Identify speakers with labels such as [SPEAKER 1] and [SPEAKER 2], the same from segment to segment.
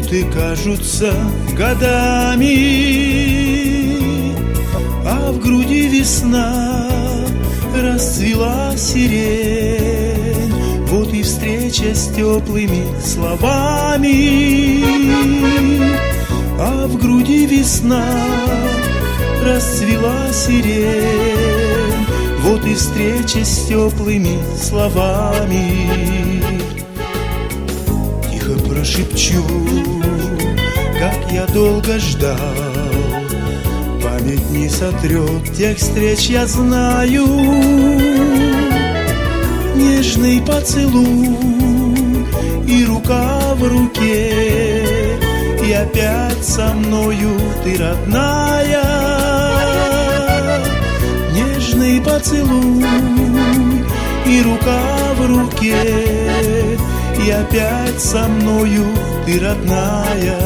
[SPEAKER 1] Минуты кажутся годами, а в груди весна, расцвела сирень. Вот и встреча с теплыми словами, а в груди весна, расцвела сирень. Вот и встреча с теплыми словами. Тихо прошепчу, как я долго ждал, память не сотрет тех встреч, я знаю. Нежный поцелуй и рука в руке, и опять со мною ты, родная. Нежный поцелуй и рука в руке, и опять со мною ты, родная.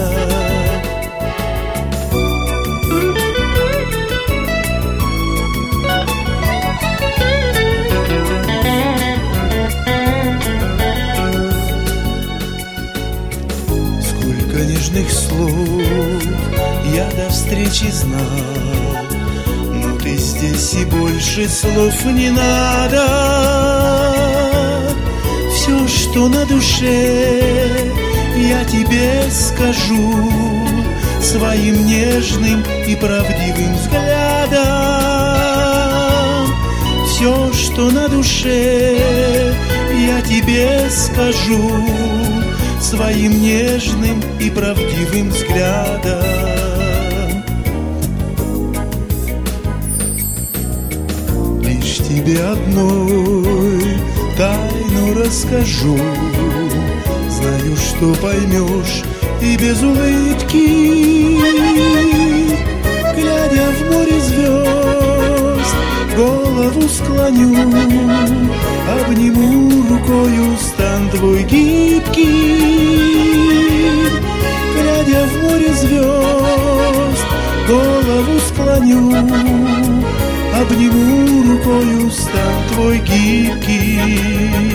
[SPEAKER 1] Нежных слов я до встречи знал, но ты здесь и больше слов не надо. Все, что на душе, я тебе скажу своим нежным и правдивым взглядом. Все, что на душе, я тебе скажу своим нежным и правдивым взглядом. Лишь тебе одной тайну расскажу, знаю, что поймешь и без улыбки. Глядя в море звезд, голову склоню, обниму рукою стан твой гибкий. Глядя в море звезд, голову склоню, обниму рукою стан твой гибкий.